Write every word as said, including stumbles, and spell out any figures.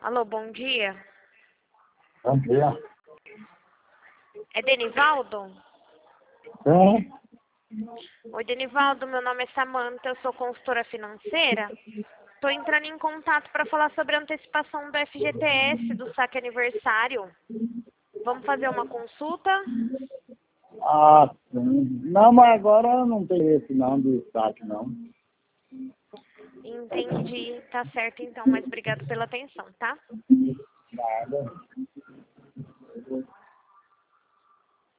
Alô, bom dia. Bom dia. É Denivaldo? Sim. Oi, Denivaldo, meu nome é Samanta, eu sou consultora financeira. Estou entrando em contato para falar sobre a antecipação do F G T S, do saque aniversário. Vamos fazer uma consulta? Ah, sim. Não, mas agora não tem esse não, do saque, não. Entendi, tá certo então, mas obrigado pela atenção, tá? Nada.